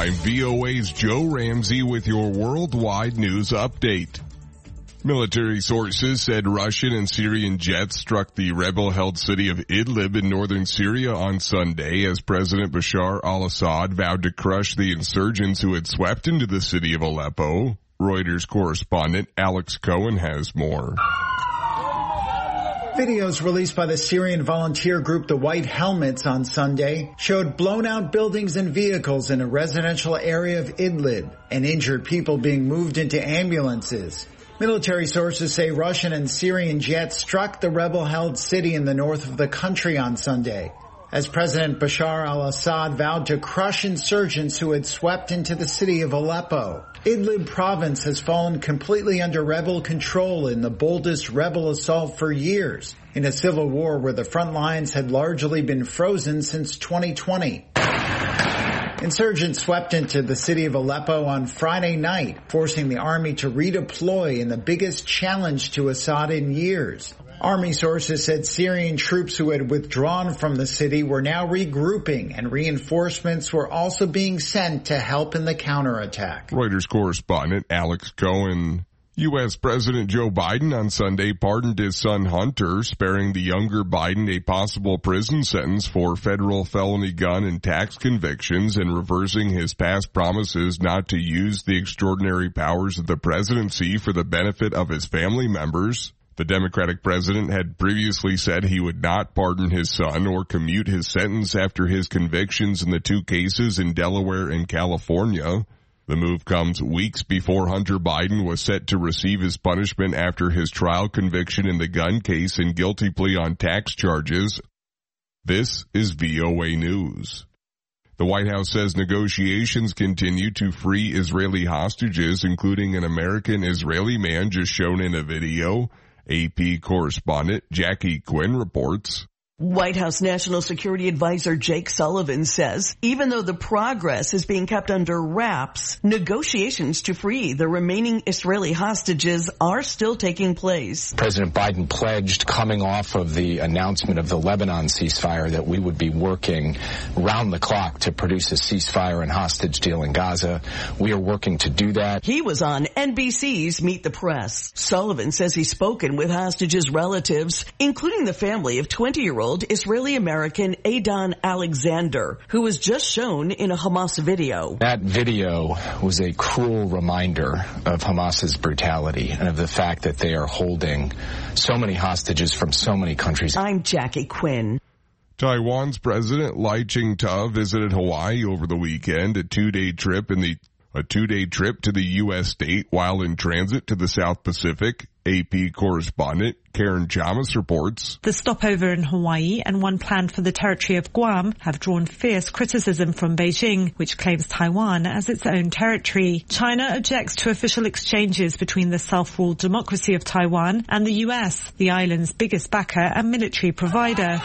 I'm VOA's Joe Ramsey with your worldwide news update. Military sources said Russian and Syrian jets struck the rebel-held city of Idlib in northern Syria on Sunday as President Bashar al-Assad vowed to crush the insurgents who had swept into the city of Aleppo. Reuters correspondent Alex Cohen has more. Videos released by the Syrian volunteer group the White Helmets on Sunday showed blown-out buildings and vehicles in a residential area of Idlib and injured people being moved into ambulances. Military sources say Russian and Syrian jets struck the rebel-held city in the north of the country on Sunday, as President Bashar al-Assad vowed to crush insurgents who had swept into the city of Aleppo. Idlib province has fallen completely under rebel control in the boldest rebel assault for years, in a civil war where the front lines had largely been frozen since 2020. Insurgents swept into the city of Aleppo on Friday night, forcing the army to redeploy in the biggest challenge to Assad in years. Army sources said Syrian troops who had withdrawn from the city were now regrouping, and reinforcements were also being sent to help in the counterattack. Reuters correspondent Alex Cohen. U.S. President Joe Biden on Sunday pardoned his son Hunter, sparing the younger Biden a possible prison sentence for federal felony gun and tax convictions and reversing his past promises not to use the extraordinary powers of the presidency for the benefit of his family members. The Democratic president had previously said he would not pardon his son or commute his sentence after his convictions in the two cases in Delaware and California. The move comes weeks before Hunter Biden was set to receive his punishment after his trial conviction in the gun case and guilty plea on tax charges. This is VOA News. The White House says negotiations continue to free Israeli hostages, including an American-Israeli man just shown in a video. AP correspondent Jackie Quinn reports. White House National Security Advisor Jake Sullivan says even though the progress is being kept under wraps, negotiations to free the remaining Israeli hostages are still taking place. President Biden pledged, coming off of the announcement of the Lebanon ceasefire, that we would be working round the clock to produce a ceasefire and hostage deal in Gaza. We are working to do that. He was on NBC's Meet the Press. Sullivan says he's spoken with hostages' relatives, including the family of 20-year-old Israeli-American Adon Alexander, who was just shown in a Hamas video. That video was a cruel reminder of Hamas's brutality and of the fact that they are holding so many hostages from so many countries. I'm Jackie Quinn. Taiwan's President Lai Ching-te visited Hawaii over the weekend, a two-day trip to the U.S. state while in transit to the South Pacific. AP correspondent Karen Chamas reports. The stopover in Hawaii and one planned for the territory of Guam have drawn fierce criticism from Beijing, which claims Taiwan as its own territory. China objects to official exchanges between the self-ruled democracy of Taiwan and the U.S., the island's biggest backer and military provider.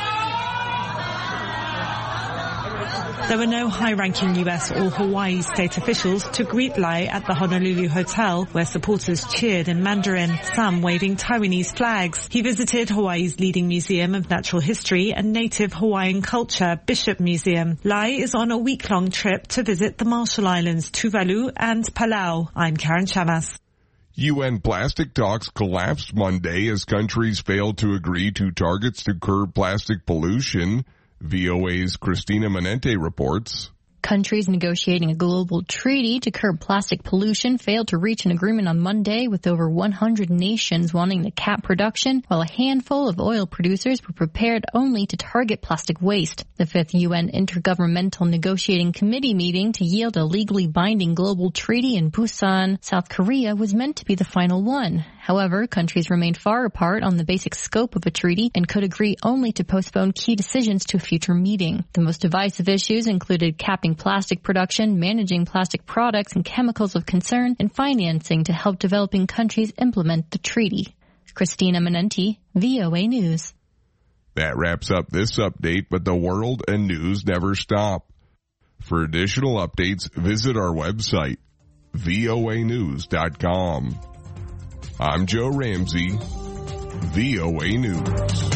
There were no high-ranking U.S. or Hawaii state officials to greet Lai at the Honolulu Hotel, where supporters cheered in Mandarin, some waving Taiwanese flags. He visited Hawaii's leading museum of natural history and native Hawaiian culture, Bishop Museum. Lai is on a week-long trip to visit the Marshall Islands, Tuvalu and Palau. I'm Karen Chamas. UN plastic talks collapsed Monday as countries failed to agree to targets to curb plastic pollution. VOA's Christina Manente reports. Countries negotiating a global treaty to curb plastic pollution failed to reach an agreement on Monday, with over 100 nations wanting to cap production, while a handful of oil producers were prepared only to target plastic waste. The fifth UN Intergovernmental Negotiating Committee meeting to yield a legally binding global treaty in Busan, South Korea, was meant to be the final one. However, countries remained far apart on the basic scope of a treaty and could agree only to postpone key decisions to a future meeting. The most divisive issues included capping plastic production, managing plastic products and chemicals of concern, and financing to help developing countries implement the treaty. Christina Manenti, VOA News. That wraps up this update, but the world and news never stop. For additional updates, visit our website, voanews.com. I'm Joe Ramsey, VOA News.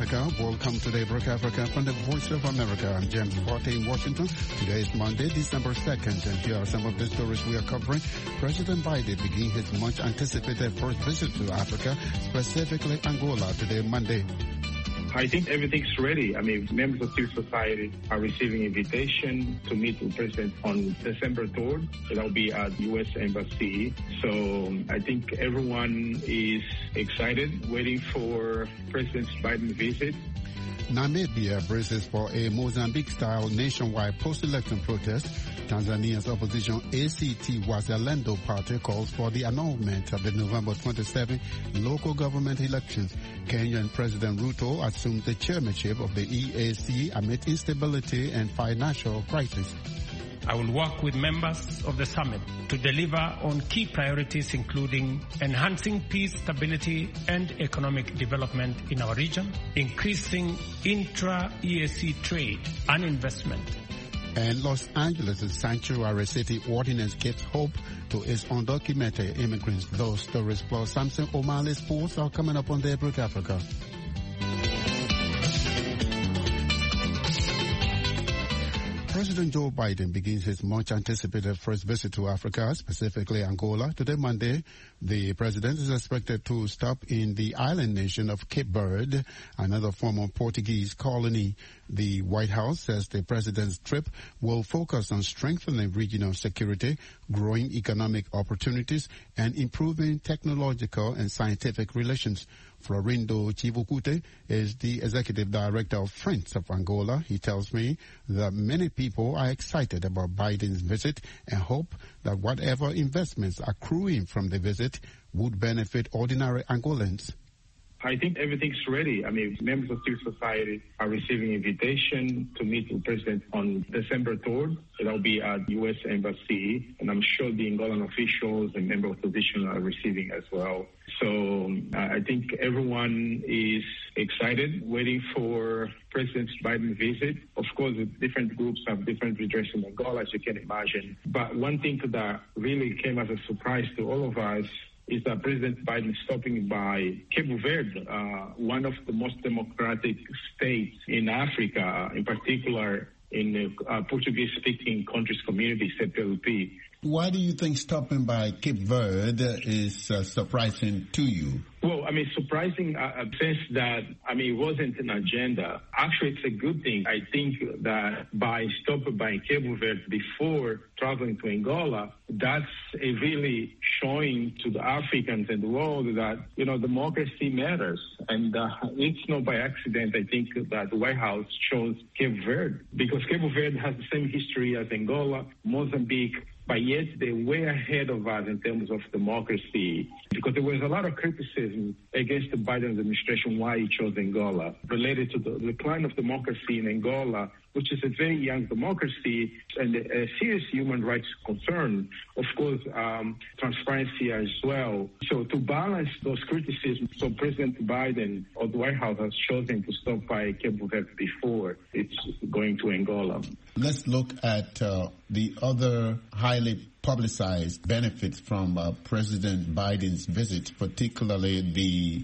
America. Welcome to Daybreak Africa from the Voice of America. I'm James Forte in Washington. Today is Monday, December 2nd, and here are some of the stories we are covering. President Biden begins his much-anticipated first visit to Africa, specifically Angola, today, Monday. I think everything's ready. I mean, members of civil society are receiving invitation to meet the president on December 3rd. That'll be at the U.S. Embassy. So I think everyone is excited, waiting for President Biden's visit. Namibia braces for a Mozambique-style nationwide post-election protest. Tanzania's opposition ACT Wazalendo Party calls for the annulment of the November 27 local government elections. Kenyan President Ruto assumed the chairmanship of the EAC amid instability and financial crisis. I will work with members of the summit to deliver on key priorities, including enhancing peace, stability, and economic development in our region, increasing intra-EAC trade and investment. And Los Angeles' sanctuary city ordinance gives hope to its undocumented immigrants. Those stories plus Samson O'Malley's sports are coming up on Daybreak Africa. President Joe Biden begins his much-anticipated first visit to Africa, specifically Angola. Today, Monday, the president is expected to stop in the island nation of Cape Verde, another former Portuguese colony. The White House says the president's trip will focus on strengthening regional security, growing economic opportunities, and improving technological and scientific relations. Florindo Chivukute is the executive director of Friends of Angola. He tells me that many people are excited about Biden's visit and hope that whatever investments accruing from the visit would benefit ordinary Angolans. I think everything's ready. I mean, members of civil society are receiving invitation to meet the president on December 3rd. That'll be at the U.S. Embassy, and I'm sure the Angolan officials and members of opposition are receiving as well. So I think everyone is excited, waiting for President Biden's visit. Of course, different groups have different interests in Angola, as you can imagine. But one thing that really came as a surprise to all of us is that President Biden stopping by Cape Verde, one of the most democratic states in Africa, in particular in the Portuguese-speaking countries community, CPLP. Why do you think stopping by Cape Verde is surprising to you? Well, I mean, surprising sense that, I mean, it wasn't an agenda. Actually, it's a good thing. I think that by stopping by Cape Verde before traveling to Angola, that's a really showing to the Africans and the world that, you know, democracy matters. And it's not by accident, I think, that the White House chose Cape Verde, because Cape Verde has the same history as Angola, Mozambique, but yet they're way ahead of us in terms of democracy, because there was a lot of criticism against the Biden administration why he chose Angola, related to the decline of democracy in Angola, which is a very young democracy and a serious human rights concern. Of course, transparency as well. So to balance those criticisms, so President Biden or the White House has chosen to stop by Cape Verde before it's going to Angola. Let's look at the other highly publicized benefits from President Biden's visit, particularly the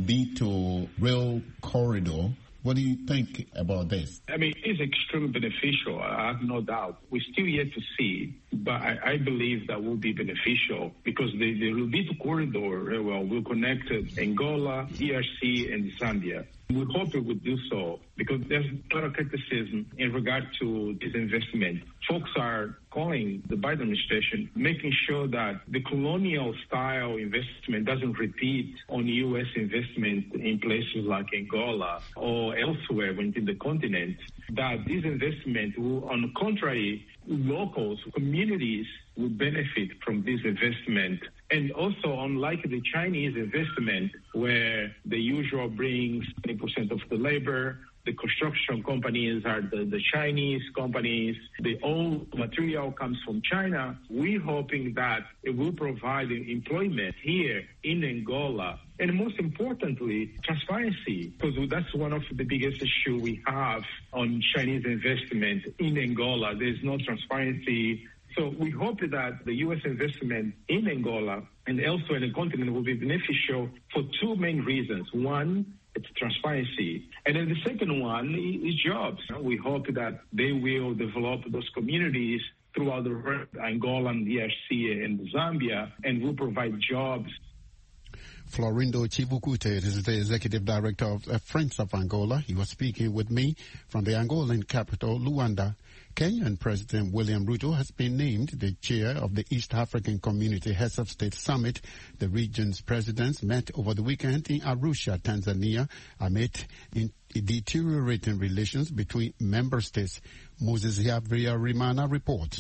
Lobito Rail Corridor. What do you think about this? I mean, it's extremely beneficial. I have no doubt. We're still yet to see, but I believe that will be beneficial because the Lobito Corridor will connect Angola, DRC, and Zambia. We hope it would do so because there's a lot of criticism in regard to this investment. Folks are calling the Biden administration, making sure that the colonial-style investment doesn't repeat on U.S. investment in places like Angola or elsewhere within the continent, that this investment will, on the contrary, locals, communities will benefit from this investment. And also, unlike the Chinese investment, where the usual brings 20% of the labor, the construction companies are the Chinese companies, the old material comes from China, we're hoping that it will provide employment here in Angola. And most importantly, transparency, because that's one of the biggest issues we have on Chinese investment in Angola. There's no transparency. So we hope that the U.S. investment in Angola and elsewhere in the continent will be beneficial for two main reasons. One, It's transparency. And then the second one is jobs. We hope that they will develop those communities throughout the Angola, and DRC, and Zambia, and will provide jobs. Florindo Chibukute is the executive director of Friends of Angola. He was speaking with me from the Angolan capital, Luanda. Kenyan President William Ruto has been named the chair of the East African Community Heads of State Summit. The region's presidents met over the weekend in Arusha, Tanzania, amid deteriorating relations between member states. Moses Rimana reports.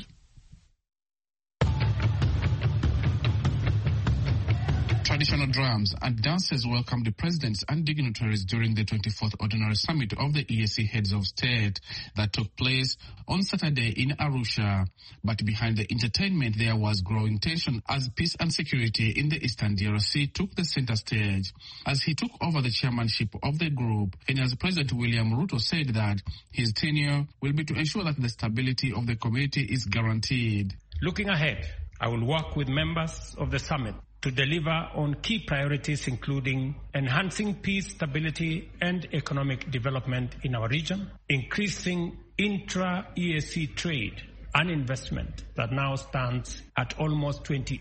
Traditional drums and dances welcomed the presidents and dignitaries during the 24th Ordinary Summit of the EAC Heads of State that took place on Saturday in Arusha. But behind the entertainment, there was growing tension as peace and security in the Eastern DRC took the center stage. As he took over the chairmanship of the group, Kenya's President William Ruto said that his tenure will be to ensure that the stability of the community is guaranteed. Looking ahead, I will work with members of the summit to deliver on key priorities, including enhancing peace, stability, and economic development in our region, increasing intra-EAC trade and investment that now stands at almost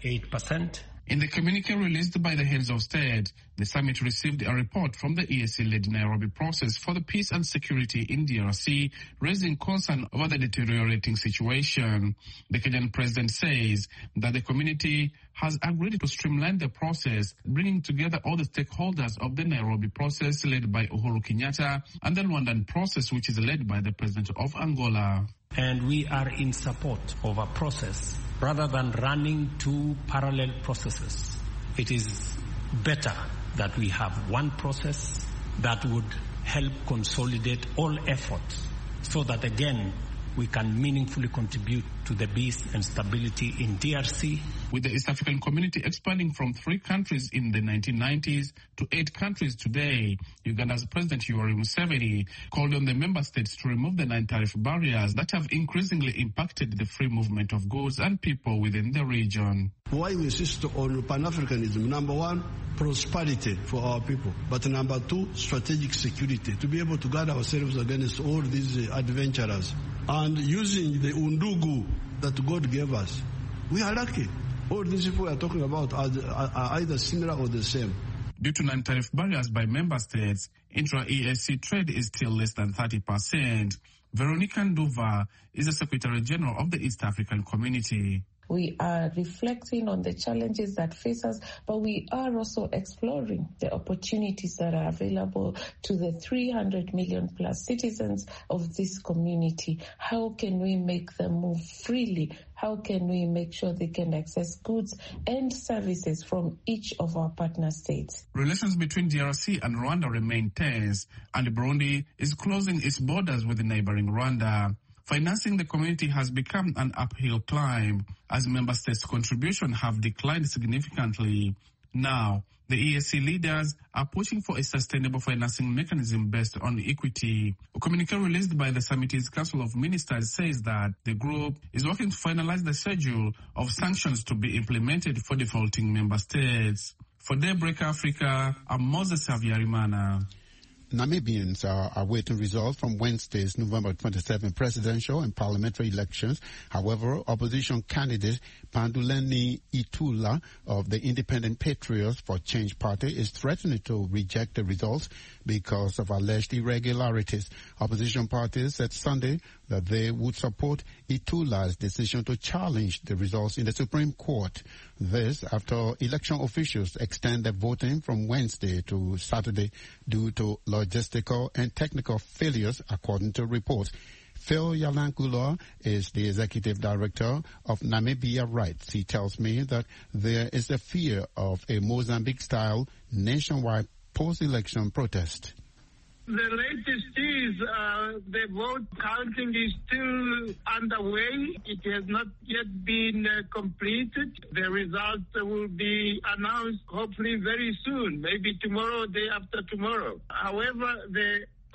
28%. In the communique released by the heads of state, the summit received a report from the EAC-led Nairobi process for the peace and security in DRC, raising concern over the deteriorating situation. The Kenyan president says that the community has agreed to streamline the process, bringing together all the stakeholders of the Nairobi process led by Uhuru Kenyatta and the Rwandan process, which is led by the president of Angola. And we are in support of a process rather than running two parallel processes. It is better that we have one process that would help consolidate all efforts so that, again, we can meaningfully contribute to the peace and stability in DRC. With the East African community expanding from 3 countries in the 1990s to 8 countries today, Uganda's President Yoweri Museveni called on the member states to remove the 9 tariff barriers that have increasingly impacted the free movement of goods and people within the region. Why we insist on Pan-Africanism? Number 1, prosperity for our people. But number 2, strategic security, to be able to guard ourselves against all these adventurers. And using the undugu that God gave us, we are lucky. All these people we are talking about are either similar or the same. Due to non-tariff barriers by member states, intra-EAC trade is still less than 30%. Veronica Nduva is the Secretary General of the East African Community. We are reflecting on the challenges that face us, but we are also exploring the opportunities that are available to the 300 million plus citizens of this community. How can we make them move freely? How can we make sure they can access goods and services from each of our partner states? Relations between DRC and Rwanda remain tense, and Burundi is closing its borders with the neighboring Rwanda. Financing the community has become an uphill climb as member states' contributions have declined significantly. Now, the EAC leaders are pushing for a sustainable financing mechanism based on equity. A communique released by the Summit's Council of Ministers says that the group is working to finalize the schedule of sanctions to be implemented for defaulting member states. For Daybreak Africa, I'm Moses Havyarimana. Namibians are awaiting results from Wednesday's November 27 presidential and parliamentary elections. However, opposition candidate Panduleni Itula of the Independent Patriots for Change Party is threatening to reject the results because of alleged irregularities. Opposition parties said Sunday that they would support Itula's decision to challenge the results in the Supreme Court. This after election officials extended voting from Wednesday to Saturday due to logistical and technical failures, according to reports. Phil Yalankuloa is the executive director of Namibia Rights. He tells me that there is a fear of a Mozambique-style nationwide post-election protest. The latest is the vote counting is still underway. It has not yet been completed. The results will be announced hopefully very soon, maybe tomorrow, day after tomorrow. However, the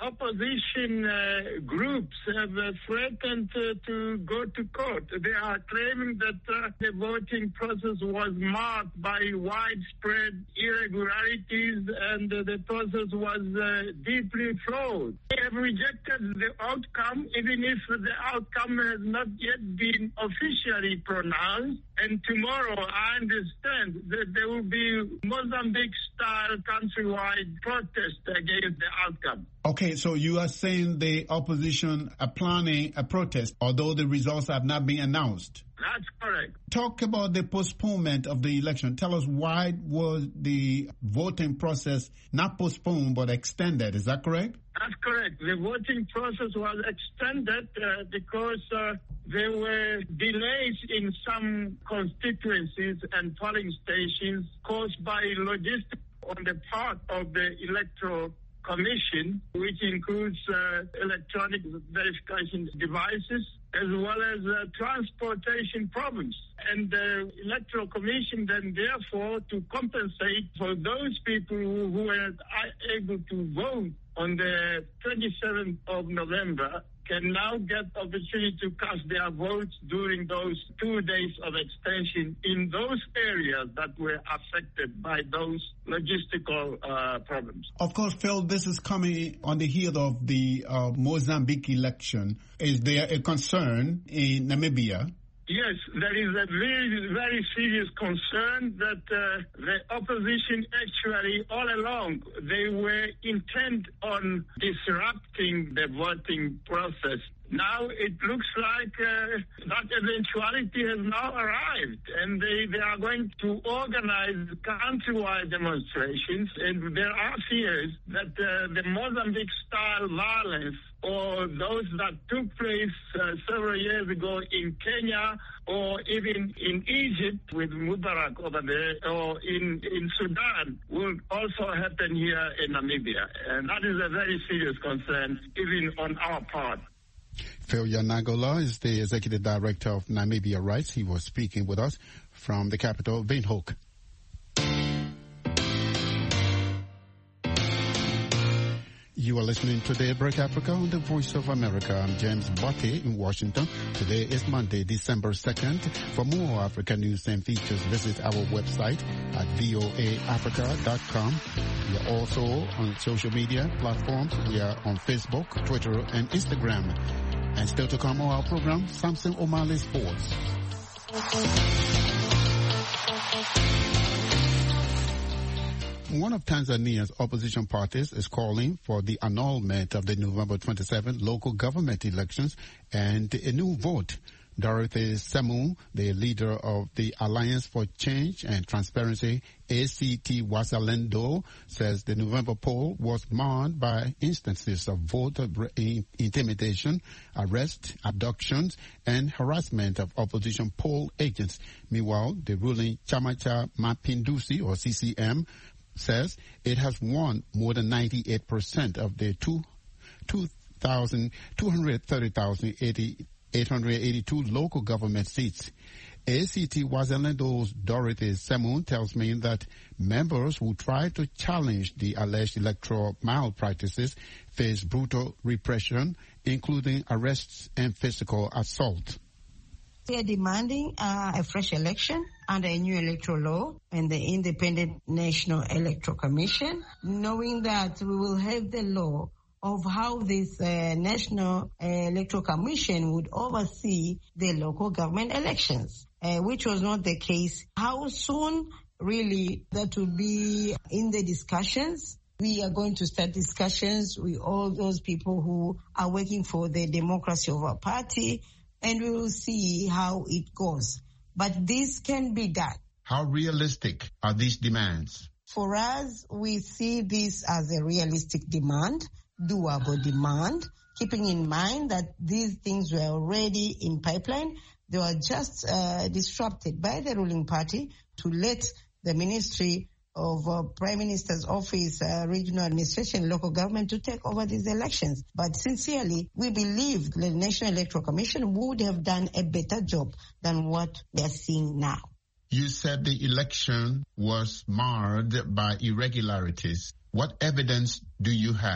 opposition groups have threatened to go to court. They are claiming that the voting process was marked by widespread irregularities and the process was deeply flawed. They have rejected the outcome, even if the outcome has not yet been officially pronounced. And tomorrow, I understand that there will be Mozambique-style countrywide protest against the outcome. Okay, so you are saying the opposition are planning a protest, although the results have not been announced. That's correct. Talk about the postponement of the election. Tell us why was the voting process not postponed but extended. Is that correct? That's correct. The voting process was extended because there were delays in some constituencies and polling stations caused by logistics on the part of the Electoral Commission, which includes electronic verification devices, as well as transportation problems. And the Electoral Commission then, therefore, to compensate for those people who were able to vote on the 27th of November, can now get opportunity to cast their votes during those 2 days of extension in those areas that were affected by those logistical problems. Of course, Phil, this is coming on the heel of the Mozambique election. Is there a concern in Namibia? Yes, there is a very, very serious concern that the opposition actually all along, they were intent on disrupting the voting process. Now it looks like that eventuality has now arrived, and they are going to organize countrywide demonstrations, and there are fears that the Mozambique-style violence or those that took place several years ago in Kenya or even in Egypt with Mubarak over there or in Sudan will also happen here in Namibia. And that is a very serious concern, even on our part. Phil Yanagola is the Executive Director of Namibia Rights. He was speaking with us from the capital, Windhoek. You are listening to Daybreak Africa on the Voice of America. I'm James Botte in Washington. Today is Monday, December 2nd. For more African news and features, visit our website at voaafrica.com. We are also on social media platforms. We are on Facebook, Twitter, and Instagram. And still to come on our program, Samson O'Malley Sports. One of Tanzania's opposition parties is calling for the annulment of the November 27 local government elections and a new vote. Dorothy Semu, the leader of the Alliance for Change and Transparency, ACT Wazalendo, says the November poll was marred by instances of voter intimidation, arrest, abductions, and harassment of opposition poll agents. Meanwhile, the ruling Chama Mapinduzi, or CCM, says it has won more than 98% of the 230,882 local government seats. ACT Wazalendo's Dorothy Semu tells me that members who try to challenge the alleged electoral malpractices face brutal repression, including arrests and physical assault. They are demanding a fresh election under a new electoral law and the Independent National Electoral Commission, knowing that we will have the law of how this National Electoral Commission would oversee the local government elections, which was not the case. How soon, really, that will be in the discussions. We are going to start discussions with all those people who are working for the democracy of our party, and we will see how it goes. But this can be done. How realistic are these demands? For us, we see this as a realistic demand, doable demand, keeping in mind that these things were already in pipeline. They were just disrupted by the ruling party to let the Ministry of Prime Minister's Office, Regional Administration, Local Government to take over these elections. But sincerely, we believe the National Electoral Commission would have done a better job than what we are seeing now. You said the election was marred by irregularities. What evidence do you have? We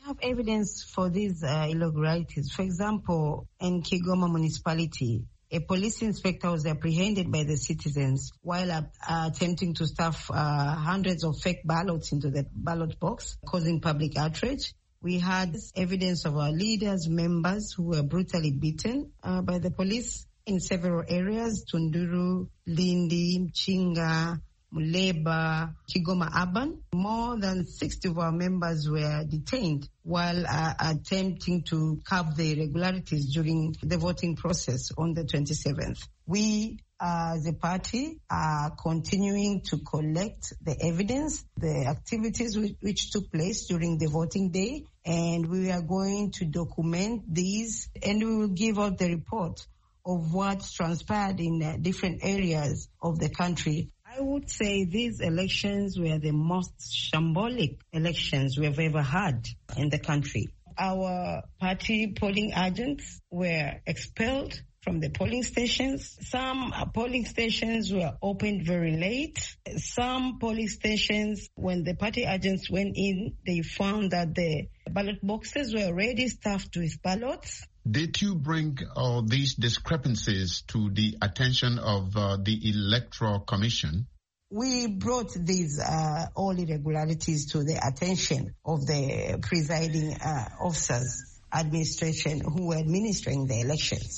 We have evidence for these irregularities. For example, in Kigoma municipality, a police inspector was apprehended by the citizens while attempting to stuff hundreds of fake ballots into the ballot box, causing public outrage. We had evidence of our leaders, members who were brutally beaten by the police in several areas: Tunduru, Lindi, Mchinga, Muleba, Kigoma Urban. More than 60 of our members were detained while attempting to curb the irregularities during the voting process on the 27th. We, as a party, are continuing to collect the evidence, the activities which took place during the voting day, and we are going to document these, and we will give out the report of what transpired in different areas of the country. I would say these elections were the most shambolic elections we have ever had in the country. Our party polling agents were expelled from the polling stations. Some polling stations were opened very late. Some polling stations, when the party agents went in, they found that the ballot boxes were already stuffed with ballots. Did you bring these discrepancies to the attention of the Electoral Commission? We brought these all irregularities to the attention of the presiding officers, administration who were administering the elections.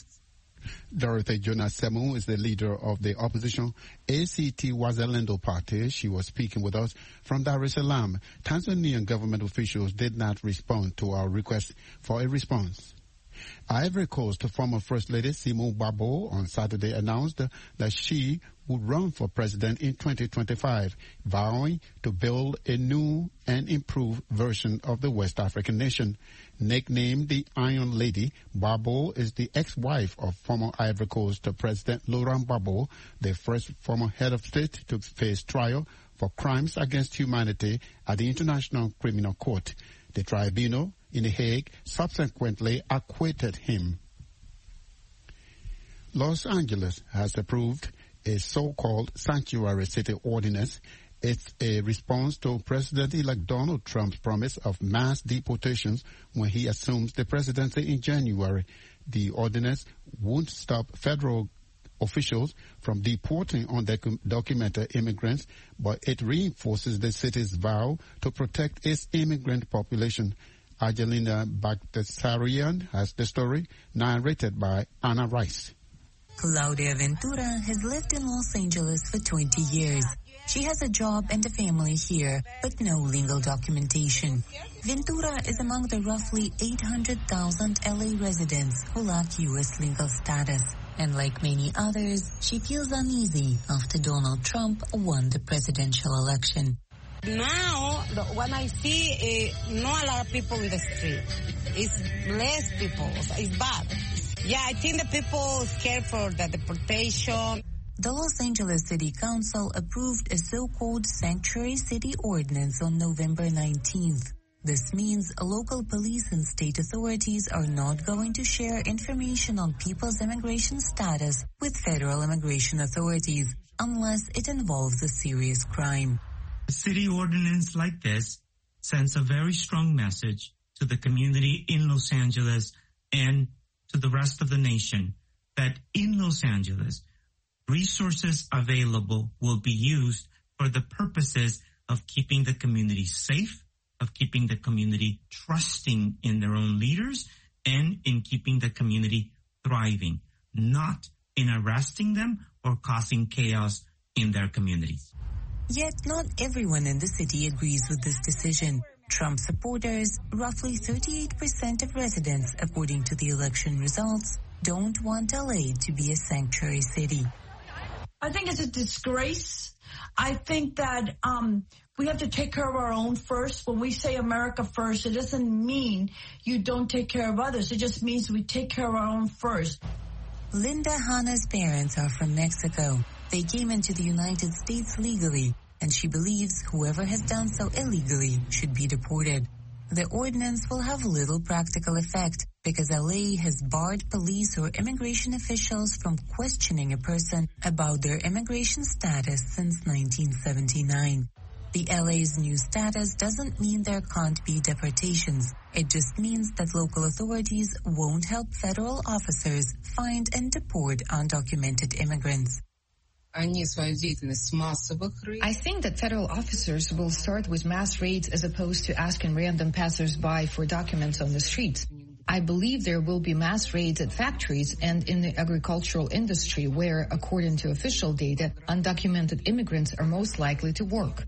Dorothy Jonas Semu is the leader of the opposition ACT Wazalendo party. She was speaking with us from Dar es Salaam. Tanzanian government officials did not respond to our request for a response. Ivory Coast former First Lady Simone Gbagbo on Saturday announced that she would run for president in 2025, vowing to build a new and improved version of the West African nation. Nicknamed the Iron Lady, Gbagbo is the ex-wife of former Ivory Coast President Laurent Gbagbo, the first former head of state to face trial for crimes against humanity at the International Criminal Court. The tribunal in The Hague subsequently acquitted him. Los Angeles has approved a so-called sanctuary city ordinance. It's a response to President-elect Donald Trump's promise of mass deportations when he assumes the presidency in January. The ordinance won't stop federal officials from deporting undocumented immigrants, but it reinforces the city's vow to protect its immigrant population. Angelina Bagdasarian has the story, narrated by Anna Rice. Claudia Ventura has lived in Los Angeles for 20 years. She has a job and a family here, but no legal documentation. Ventura is among the roughly 800,000 LA residents who lack U.S. legal status. And like many others, she feels uneasy after Donald Trump won the presidential election. Now, when I see not a lot of people in the street, it's less people. It's bad. Yeah, I think the people scared for the deportation. The Los Angeles City Council approved a so-called sanctuary city ordinance on November 19th. This means local police and state authorities are not going to share information on people's immigration status with federal immigration authorities unless it involves a serious crime. A city ordinance like this sends a very strong message to the community in Los Angeles and to the rest of the nation that in Los Angeles, resources available will be used for the purposes of keeping the community safe, of keeping the community trusting in their own leaders, and in keeping the community thriving, not in arresting them or causing chaos in their communities. Yet not everyone in the city agrees with this decision. Trump supporters, roughly 38% of residents, according to the election results, don't want LA to be a sanctuary city. I think it's a disgrace. I think that we have to take care of our own first. When we say America first, it doesn't mean you don't take care of others. It just means we take care of our own first. Linda Hanna's parents are from Mexico. They came into the United States legally, and she believes whoever has done so illegally should be deported. The ordinance will have little practical effect because LA has barred police or immigration officials from questioning a person about their immigration status since 1979. The LA's new status doesn't mean there can't be deportations. It just means that local authorities won't help federal officers find and deport undocumented immigrants. I think that federal officers will start with mass raids as opposed to asking random passers-by for documents on the streets. I believe there will be mass raids at factories and in the agricultural industry where, according to official data, undocumented immigrants are most likely to work.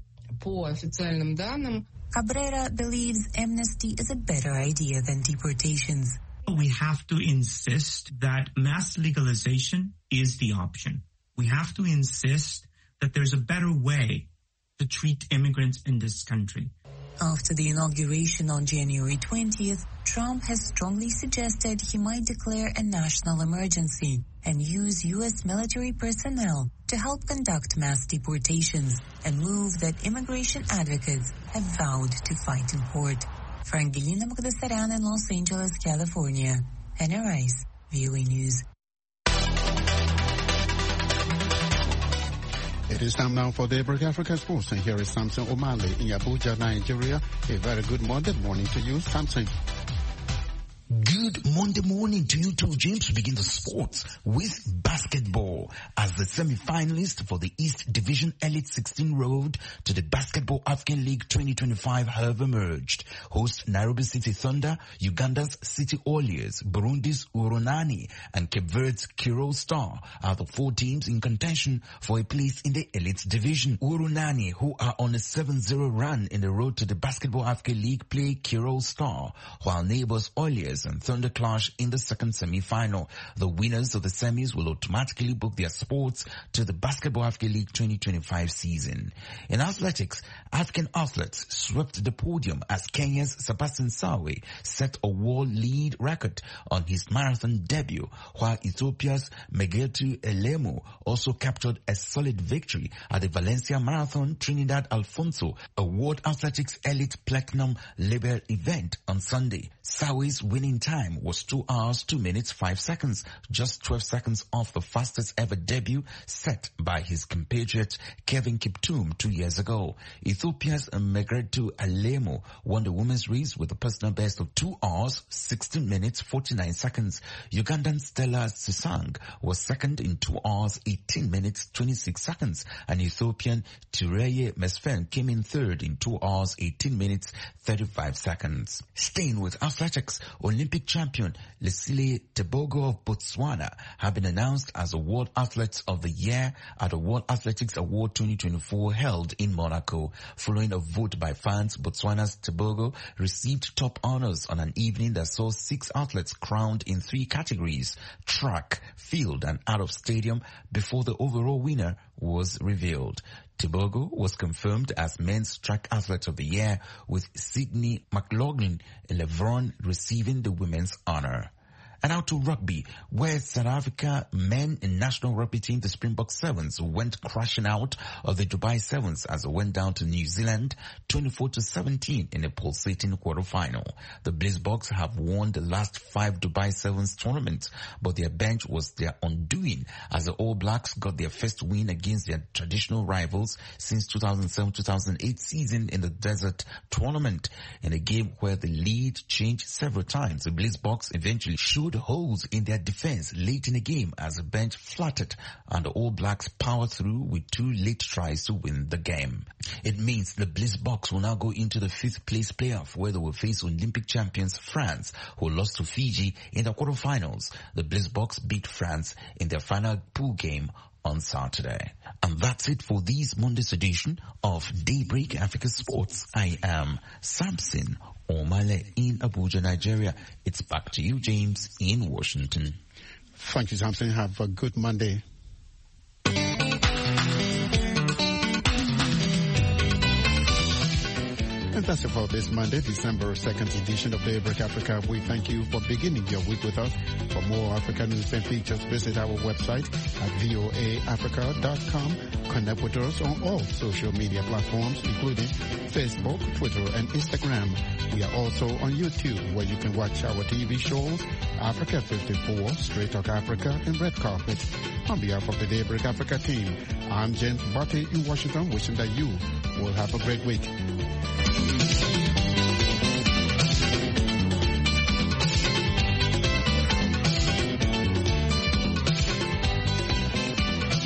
Cabrera believes amnesty is a better idea than deportations. We have to insist that mass legalization is the option. We have to insist that there's a better way to treat immigrants in this country. After the inauguration on January 20th, Trump has strongly suggested he might declare a national emergency and use U.S. military personnel to help conduct mass deportations, a move that immigration advocates have vowed to fight in court. Frangelina Magdasaran in Los Angeles, California. Hannah Rice, VOA News. It is time now for Daybreak Africa Sports, and here is Samson O'Malley in Abuja, Nigeria. A very good morning to you, Samson. Good Monday morning to you too, James. We begin the sports with basketball as the semi-finalists for the East Division Elite 16 road to the Basketball African League 2025 have emerged. Host Nairobi City Thunder, Uganda's City Oilers, Burundi's Urunani, and Cape Verde's Kiro Star are the four teams in contention for a place in the Elite Division. Urunani, who are on a 7-0 run in the road to the Basketball African League, play Kiro Star, while neighbors Oilers and Thunder clash in the second semi-final. The winners of the semis will automatically book their spots to the Basketball African League 2025 season. In athletics, African athletes swept the podium as Kenya's Sebastian Sawe set a world lead record on his marathon debut, while Ethiopia's Megetu Elemu also captured a solid victory at the Valencia Marathon Trinidad Alfonso, a World Athletics Elite Platinum Label event on Sunday. Sawe's winning time was 2 hours, 2 minutes, 5 seconds, just 12 seconds off the fastest ever debut set by his compatriot Kevin Kiptum 2 years ago. Ethiopia's Megetu Elemu won the women's race with a personal best of 2 hours, 16 minutes, 49 seconds. Ugandan Stella Sisang was second in 2 hours, 18 minutes, 26 seconds, and Ethiopian Tireye Mesfen came in third in 2 hours, 18 minutes, 35 seconds. Staying with athletics, Olympic champion Leslie Tebogo of Botswana have been announced as a World Athletes of the Year at the World Athletics Award 2024 held in Monaco. Following a vote by fans, Botswana's Tebogo received top honors on an evening that saw 6 athletes crowned in 3 categories: track, field, and out of stadium, before the overall winner was revealed. Tebogo was confirmed as Men's Track Athlete of the Year, with Sydney McLaughlin and LeBron receiving the women's honor. And now to rugby, where South Africa men in national rugby team, the Springbok Sevens, went crashing out of the Dubai Sevens as it went down to New Zealand 24-17 in a pulsating quarterfinal. The Blitzboks have won the last 5 Dubai Sevens tournaments, but their bench was their undoing as the All Blacks got their first win against their traditional rivals since 2007-2008 season in the Desert Tournament. In a game where the lead changed several times, the Blitzboks eventually showed holes in their defense late in the game as the bench flattered and the All Blacks powered through with 2 late tries to win the game. It means the Blitzboks will now go into the 5th place playoff, where they will face Olympic champions France, who lost to Fiji in the quarterfinals. The Blitzboks beat France in their final pool game on Saturday. And that's it for this Monday's edition of Daybreak Africa Sports. I am Samson O'Malley in Abuja, Nigeria. It's back to you, James, in Washington. Thank you, Samson. Have a good Monday. And that's it for this Monday, December 2nd edition of Daybreak Africa. We thank you for beginning your week with us. For more Africa news and features, visit our website at voaafrica.com. Connect with us on all social media platforms, including Facebook, Twitter, and Instagram. We are also on YouTube, where you can watch our TV shows, Africa 54, Straight Talk Africa, and Red Carpet. On behalf of the Daybreak Africa team, I'm James Botte in Washington, wishing that you will have a great week.